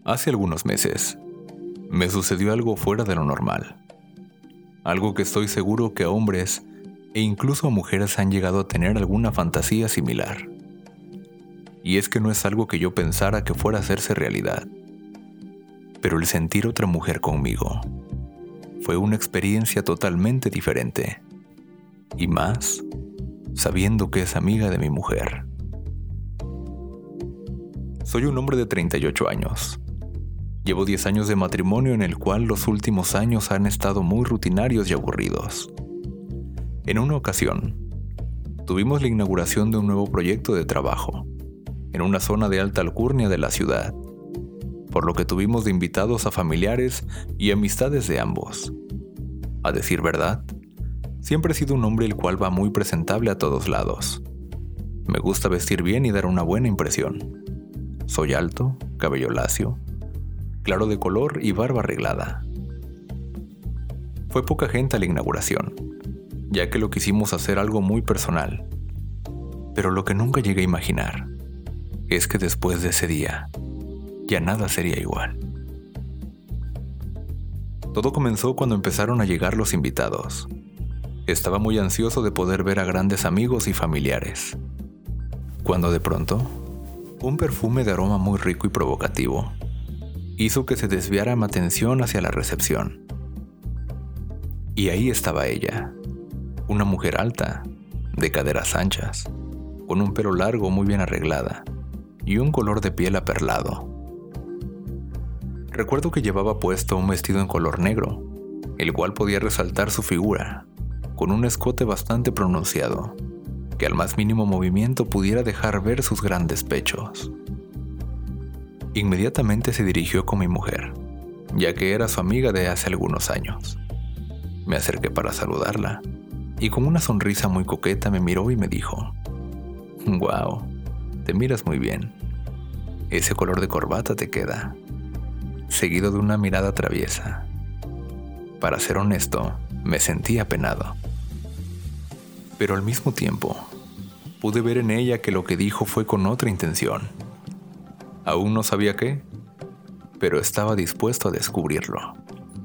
Hace algunos meses, me sucedió algo fuera de lo normal. Algo que estoy seguro que a hombres e incluso a mujeres han llegado a tener alguna fantasía similar. Y es que no es algo que yo pensara que fuera a hacerse realidad. Pero el sentir otra mujer conmigo fue una experiencia totalmente diferente. Y más, sabiendo que es amiga de mi mujer. Soy un hombre de 38 años. Llevo 10 años de matrimonio en el cual los últimos años han estado muy rutinarios y aburridos. En una ocasión, tuvimos la inauguración de un nuevo proyecto de trabajo, en una zona de alta alcurnia de la ciudad, por lo que tuvimos de invitados a familiares y amistades de ambos. A decir verdad, siempre he sido un hombre el cual va muy presentable a todos lados. Me gusta vestir bien y dar una buena impresión. Soy alto, cabello lacio, claro de color y barba arreglada. Fue poca gente a la inauguración, ya que lo quisimos hacer algo muy personal. Pero lo que nunca llegué a imaginar es que después de ese día, ya nada sería igual. Todo comenzó cuando empezaron a llegar los invitados. Estaba muy ansioso de poder ver a grandes amigos y familiares, cuando de pronto, un perfume de aroma muy rico y provocativo hizo que se desviara mi atención hacia la recepción. Y ahí estaba ella, una mujer alta, de caderas anchas, con un pelo largo muy bien arreglada y un color de piel aperlado. Recuerdo que llevaba puesto un vestido en color negro, el cual podía resaltar su figura, con un escote bastante pronunciado, que al más mínimo movimiento pudiera dejar ver sus grandes pechos. Inmediatamente se dirigió con mi mujer, ya que era su amiga de hace algunos años. Me acerqué para saludarla, y con una sonrisa muy coqueta me miró y me dijo: «Wow, te miras muy bien. Ese color de corbata te queda», seguido de una mirada traviesa. Para ser honesto, me sentí apenado. Pero al mismo tiempo, pude ver en ella que lo que dijo fue con otra intención. Aún no sabía qué, pero estaba dispuesto a descubrirlo.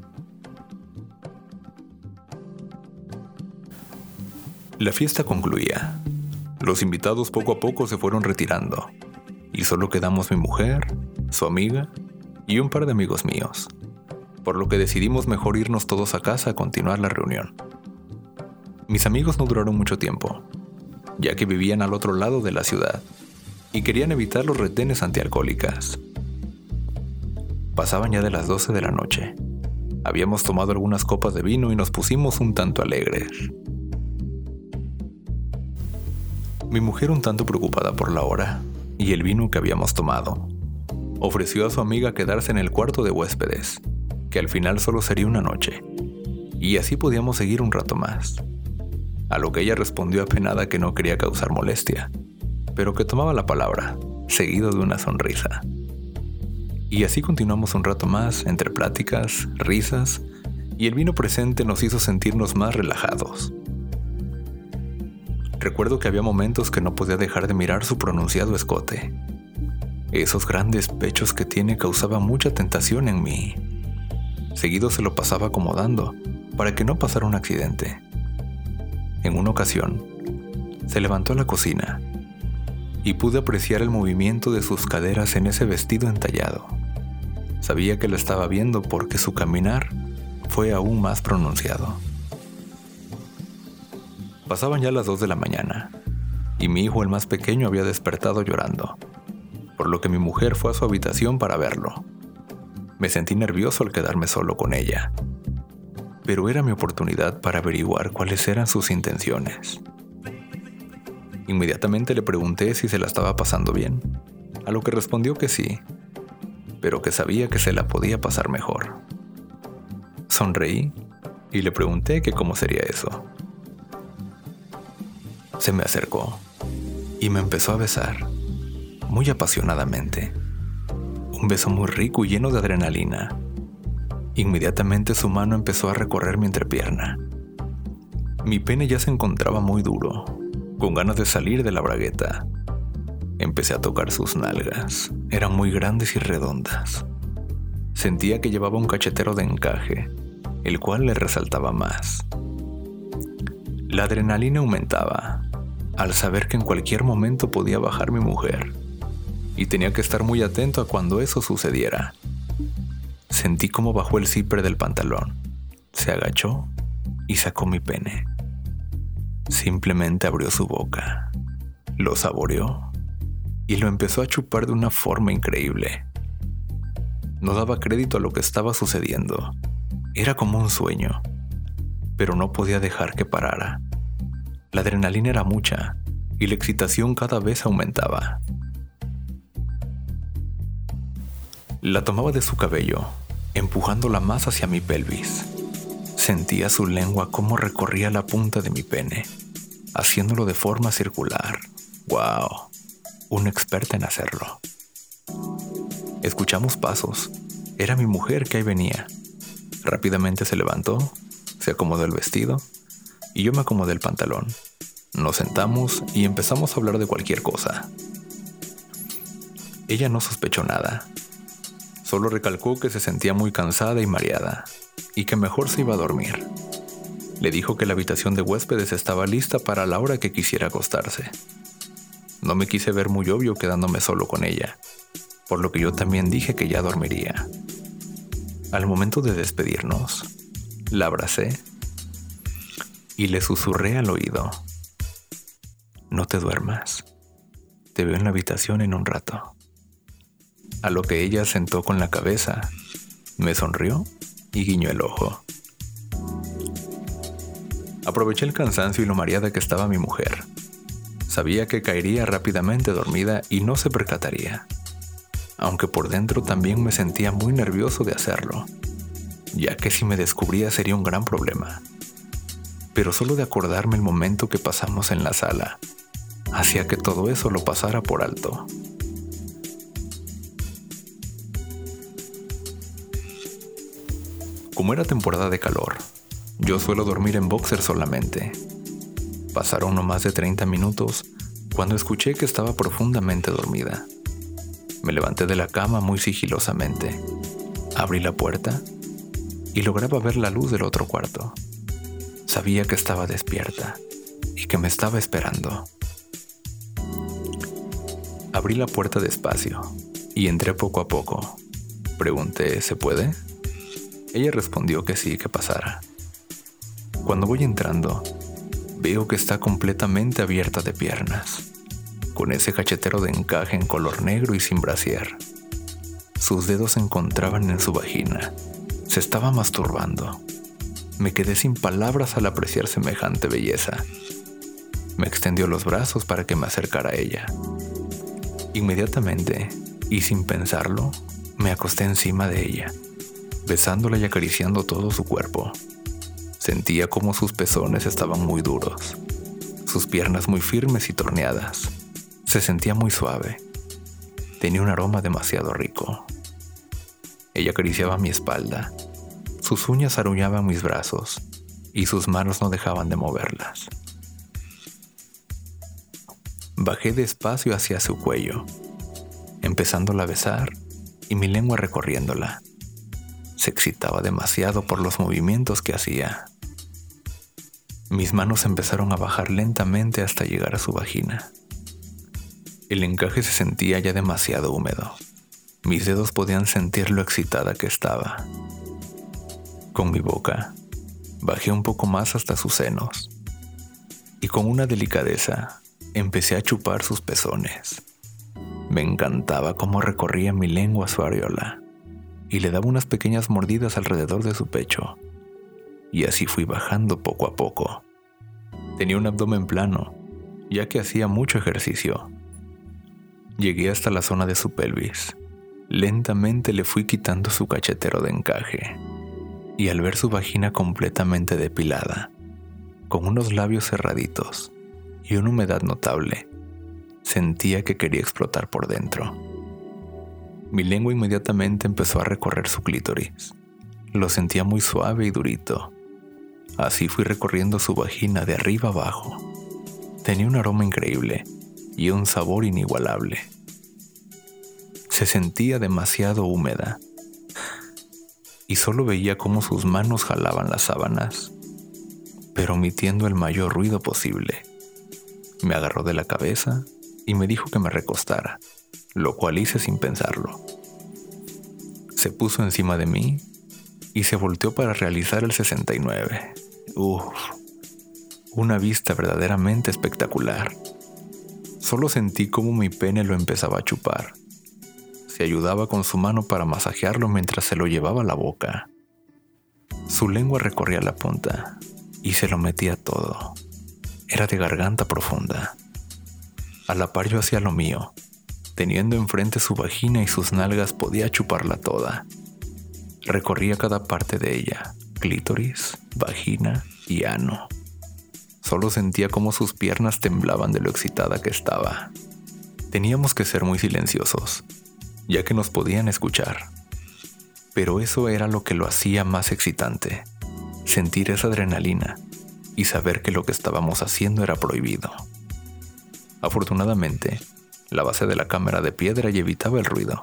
La fiesta concluía. Los invitados poco a poco se fueron retirando, y solo quedamos mi mujer, su amiga y un par de amigos míos, por lo que decidimos mejor irnos todos a casa a continuar la reunión. Mis amigos no duraron mucho tiempo, ya que vivían al otro lado de la ciudad y querían evitar los retenes antialcohólicas. Pasaban ya de las 12 de la noche. Habíamos tomado algunas copas de vino y nos pusimos un tanto alegres. Mi mujer, un tanto preocupada por la hora y el vino que habíamos tomado, ofreció a su amiga quedarse en el cuarto de huéspedes, que al final solo sería una noche, y así podíamos seguir un rato más. A lo que ella respondió apenada que no quería causar molestia, pero que tomaba la palabra, seguido de una sonrisa. Y así continuamos un rato más entre pláticas, risas, y el vino presente nos hizo sentirnos más relajados. Recuerdo que había momentos que no podía dejar de mirar su pronunciado escote. Esos grandes pechos que tiene causaban mucha tentación en mí. Seguido se lo pasaba acomodando para que no pasara un accidente. En una ocasión, se levantó a la cocina y pude apreciar el movimiento de sus caderas en ese vestido entallado. Sabía que la estaba viendo porque su caminar fue aún más pronunciado. Pasaban ya las 2 de la mañana y mi hijo, el más pequeño, había despertado llorando, por lo que mi mujer fue a su habitación para verlo. Me sentí nervioso al quedarme solo con ella, pero era mi oportunidad para averiguar cuáles eran sus intenciones. Inmediatamente le pregunté si se la estaba pasando bien, a lo que respondió que sí, pero que sabía que se la podía pasar mejor. Sonreí y le pregunté que cómo sería eso. Se me acercó y me empezó a besar, muy apasionadamente. Un beso muy rico y lleno de adrenalina. Inmediatamente su mano empezó a recorrer mi entrepierna. Mi pene ya se encontraba muy duro, con ganas de salir de la bragueta. Empecé a tocar sus nalgas. Eran muy grandes y redondas, Sentía que llevaba un cachetero de encaje, el cual le resaltaba más. La adrenalina aumentaba al saber que en cualquier momento podía bajar mi mujer, y tenía que estar muy atento a cuando eso sucediera. Sentí cómo bajó el zipper del pantalón, se agachó y sacó mi pene. Simplemente abrió su boca, lo saboreó y lo empezó a chupar de una forma increíble. No daba crédito a lo que estaba sucediendo. Era como un sueño, pero no podía dejar que parara. La adrenalina era mucha y la excitación cada vez aumentaba. La tomaba de su cabello, empujándola más hacia mi pelvis. Sentía su lengua cómo recorría la punta de mi pene, haciéndolo de forma circular. ¡Wow! Una experta en hacerlo. Escuchamos pasos. Era mi mujer que ahí venía. Rápidamente se levantó, se acomodó el vestido y yo me acomodé el pantalón. Nos sentamos y empezamos a hablar de cualquier cosa. Ella no sospechó nada. Solo recalcó que se sentía muy cansada y mareada y que mejor se iba a dormir. Le dijo que la habitación de huéspedes estaba lista para la hora que quisiera acostarse. No me quise ver muy obvio quedándome solo con ella, por lo que yo también dije que ya dormiría. Al momento de despedirnos, la abracé y le susurré al oído: no te duermas, te veo en la habitación en un rato. A lo que ella asentó con la cabeza, me sonrió y guiñó el ojo. Aproveché el cansancio y lo mareada que estaba mi mujer. Sabía que caería rápidamente dormida y no se percataría, aunque por dentro también me sentía muy nervioso de hacerlo, ya que si me descubría sería un gran problema. Pero solo de acordarme el momento que pasamos en la sala, hacía que todo eso lo pasara por alto. Como era temporada de calor, yo suelo dormir en boxer solamente. Pasaron no más de 30 minutos cuando escuché que estaba profundamente dormida. Me levanté de la cama muy sigilosamente, abrí la puerta y lograba ver la luz del otro cuarto. Sabía que estaba despierta y que me estaba esperando. Abrí la puerta despacio y entré poco a poco. Pregunté: ¿se puede? Ella respondió que sí, que pasara. Cuando voy entrando, veo que está completamente abierta de piernas, con ese cachetero de encaje en color negro y sin brasier. Sus dedos se encontraban en su vagina. Se estaba masturbando. Me quedé sin palabras al apreciar semejante belleza. Me extendió los brazos para que me acercara a ella. Inmediatamente, y sin pensarlo, me acosté encima de ella, besándola y acariciando todo su cuerpo. Sentía como sus pezones estaban muy duros, sus piernas muy firmes y torneadas. Se sentía muy suave. Tenía un aroma demasiado rico. Ella acariciaba mi espalda. Sus uñas aruñaban mis brazos y sus manos no dejaban de moverlas. Bajé despacio hacia su cuello, empezándola a besar y mi lengua recorriéndola. Se excitaba demasiado por los movimientos que hacía. Mis manos empezaron a bajar lentamente hasta llegar a su vagina. El encaje se sentía ya demasiado húmedo. Mis dedos podían sentir lo excitada que estaba. Con mi boca, bajé un poco más hasta sus senos y con una delicadeza empecé a chupar sus pezones. Me encantaba cómo recorría mi lengua su areola y le daba unas pequeñas mordidas alrededor de su pecho. Y así fui bajando poco a poco. Tenía un abdomen plano, ya que hacía mucho ejercicio. Llegué hasta la zona de su pelvis. Lentamente le fui quitando su cachetero de encaje. Y al ver su vagina completamente depilada, con unos labios cerraditos y una humedad notable, sentía que quería explotar por dentro. Mi lengua inmediatamente empezó a recorrer su clítoris. Lo sentía muy suave y durito. Así fui recorriendo su vagina de arriba abajo. Tenía un aroma increíble y un sabor inigualable. Se sentía demasiado húmeda. y solo veía cómo sus manos jalaban las sábanas, pero omitiendo el mayor ruido posible. Me agarró de la cabeza y me dijo que me recostara, lo cual hice sin pensarlo. Se puso encima de mí y se volteó para realizar el 69. Una vista verdaderamente espectacular. Solo sentí cómo mi pene lo empezaba a chupar. Se ayudaba con su mano para masajearlo mientras se lo llevaba a la boca. Su lengua recorría la punta y se lo metía todo. Era de garganta profunda. A la par yo hacía lo mío. Teniendo enfrente su vagina y sus nalgas podía chuparla toda. Recorría cada parte de ella, clítoris, vagina y ano. Solo sentía cómo sus piernas temblaban de lo excitada que estaba. Teníamos que ser muy silenciosos, ya que nos podían escuchar. Pero eso era lo que lo hacía más excitante, sentir esa adrenalina y saber que lo que estábamos haciendo era prohibido. Afortunadamente, la base de la cama era de piedra y evitaba el ruido.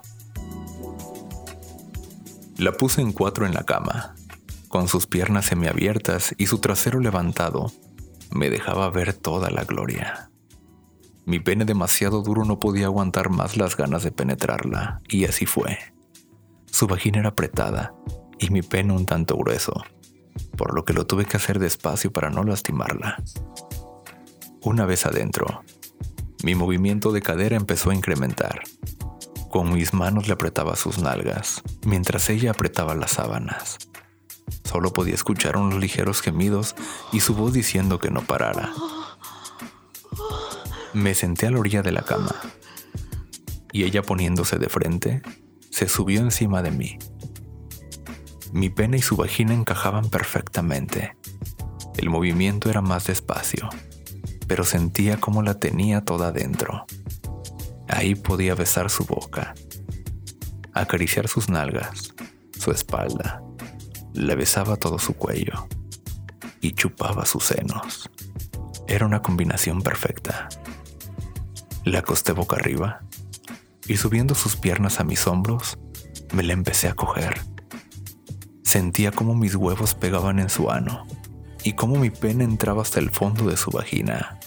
La puse en 4 en la cama, con sus piernas semiabiertas y su trasero levantado, me dejaba ver toda la gloria. Mi pene demasiado duro no podía aguantar más las ganas de penetrarla, y así fue. Su vagina era apretada y mi pene un tanto grueso, por lo que lo tuve que hacer despacio para no lastimarla. Una vez adentro, mi movimiento de cadera empezó a incrementar. Con mis manos le apretaba sus nalgas, mientras ella apretaba las sábanas. Solo podía escuchar unos ligeros gemidos y su voz diciendo que no parara. Me senté a la orilla de la cama y ella, poniéndose de frente, se subió encima de mí. Mi pene y su vagina encajaban perfectamente. El movimiento era más despacio, pero sentía cómo la tenía toda dentro. Ahí podía besar su boca, acariciar sus nalgas, su espalda. Le besaba todo su cuello y chupaba sus senos. Era una combinación perfecta. La acosté boca arriba y, subiendo sus piernas a mis hombros, me la empecé a coger. Sentía cómo mis huevos pegaban en su ano y cómo mi pene entraba hasta el fondo de su vagina.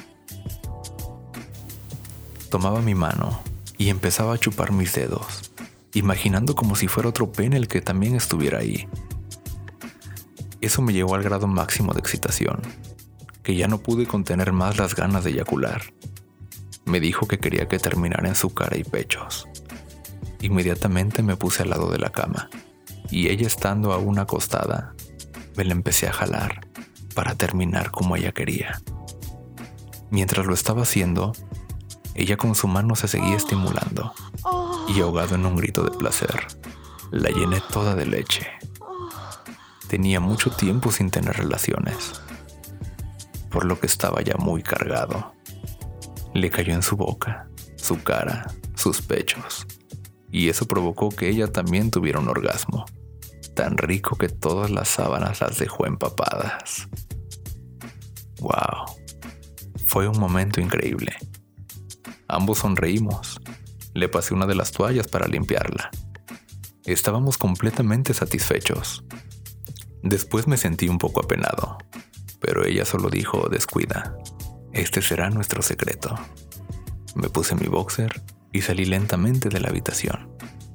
Tomaba mi mano y empezaba a chupar mis dedos, imaginando como si fuera otro pene el que también estuviera ahí. Eso me llevó al grado máximo de excitación, que ya no pude contener más las ganas de eyacular. Me dijo que quería que terminara en su cara y pechos. Inmediatamente me puse al lado de la cama, y ella, estando aún acostada, me la empecé a jalar para terminar como ella quería. Mientras lo estaba haciendo, ella con su mano se seguía estimulando, y ahogado en un grito de placer, la llené toda de leche. Tenía mucho tiempo sin tener relaciones, por lo que estaba ya muy cargado. Le cayó en su boca, su cara, sus pechos, y eso provocó que ella también tuviera un orgasmo, tan rico que todas las sábanas las dejó empapadas. ¡Wow! Fue un momento increíble. Ambos sonreímos. Le pasé una de las toallas para limpiarla. Estábamos completamente satisfechos. Después me sentí un poco apenado, pero ella solo dijo: descuida, este será nuestro secreto. Me puse mi boxer y salí lentamente de la habitación.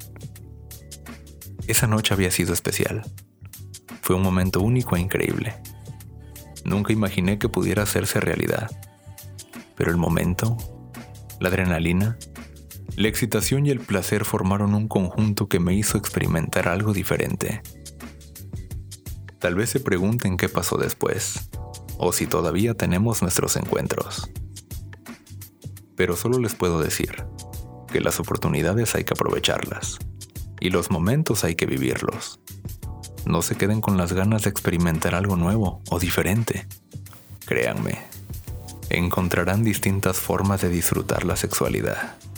Esa noche había sido especial. Fue un momento único e increíble. Nunca imaginé que pudiera hacerse realidad, pero el momento, la adrenalina, la excitación y el placer formaron un conjunto que me hizo experimentar algo diferente. Tal vez se pregunten qué pasó después, o si todavía tenemos nuestros encuentros. Pero solo les puedo decir que las oportunidades hay que aprovecharlas, y los momentos hay que vivirlos. No se queden con las ganas de experimentar algo nuevo o diferente. Créanme, encontrarán distintas formas de disfrutar la sexualidad.